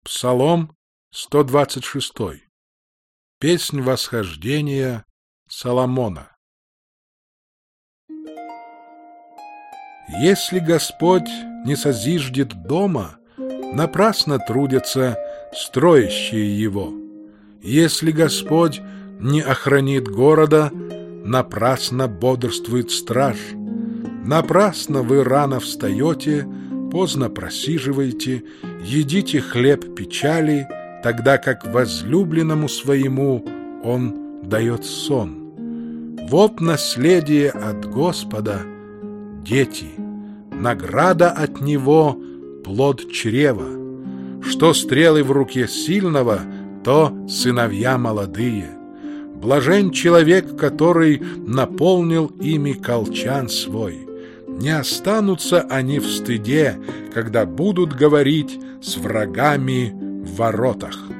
Псалом 126. Песнь восхождения Соломона. Если Господь не созиждет дома, напрасно трудятся строящие его. Если Господь не охранит города, напрасно бодрствует страж. Напрасно вы рано встаете, поздно просиживаете, едите хлеб печали, тогда как возлюбленному своему он дает сон. Вот наследие от Господа — дети, награда от Него — плод чрева. Что стрелы в руке сильного, то сыновья молодые. Блажен человек, который наполнил ими колчан свой. Не останутся они в стыде, когда будут говорить с врагами в воротах.